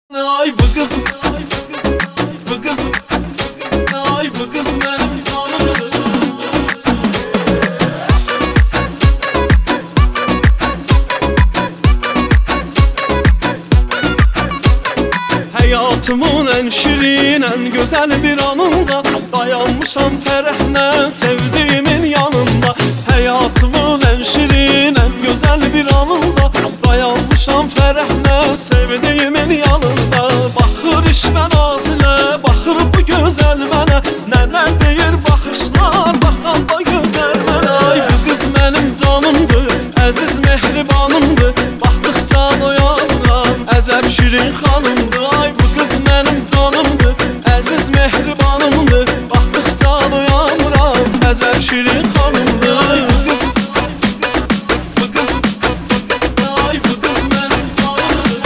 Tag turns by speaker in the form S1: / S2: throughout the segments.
S1: Ay bu kız, bu kız, ay bu kız benim canımdır. Hayatımın en şirin, en güzel bir anında dayanmışam ferahla sevdiğimin yanında. Hayatımın en şirin, en güzel bir anında dayanmışam ferahla sevdiğimin yanında. Bakır işmen ağzına, bakır bu güzel mənə, neler deyir bakışlar, bakan da gözler mənə. Ay bu kız benim canımdır, aziz mehribanımdır, baktıkça doyanıram, acəb şirin xanımdır. Ay bu kız benim canımdır, aziz mehribanımdır, baktıkça doyanıram, acəb şirin xanımdır. Ay bu kız, bu kız, ay bu kız benim canımdır.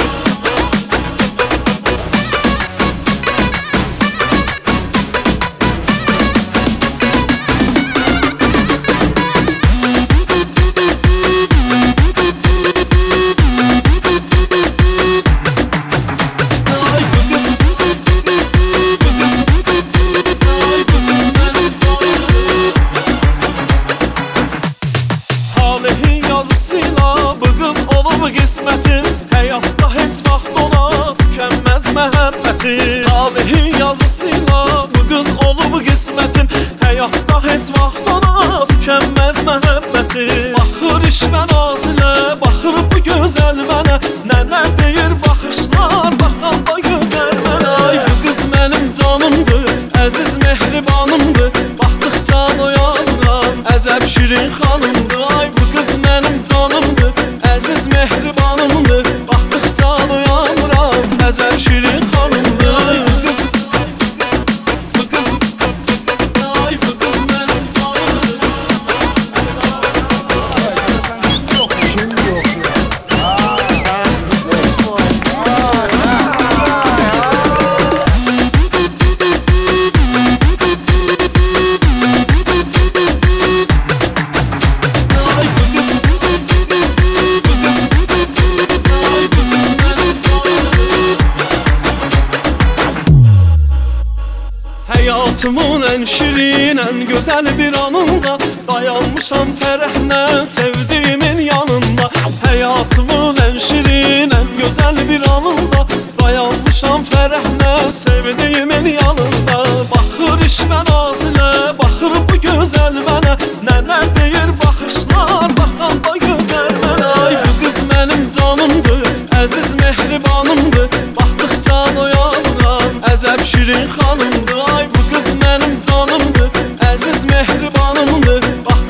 S1: Talehin yazısıyla bu kız olub qismətim, həyatda heç vaxt ona tükənməz məhəbbətim. Talehin yazısıyla bu kız olub qismətim, həyatda heç vaxt ona tükənməz məhəbbətim. Baxır işmən ağzına, baxır bu gözəl mənə, nələr deyir baxışlar, baxan da gözlər mənə. Ay bu kız mənim canımdır, əziz mehribanımdır, baxdıqca doyanıram, əcəb şirin xanımdır. Ay bu kız benim canımdır, aziz mehribanımdır, baktıkça doyanıram, acəb şirin xanımdır. Ay bu kız, bu kız, ay bu kız benim canımdır. Ay bu kız, bu kız, ay bu kız benim canımdır. Hayatımın en şirin, en güzel bir anında dayanmışam ferahla sevdiğimin yanında. Hayatımın en şirin, en güzel bir anında dayanmışam ferahla sevdiğimin yanında. Bakır işmen ağzına, bakır bu güzel mənə, neler deyir bakışlar, bakan da gözler mənə. Ay bu kız benim canımdır, aziz mehribanımdır, baktıkça doyanıram, acəb şirin xanımdır. Ay bu kız benim canımdır, aziz mehribanımdır,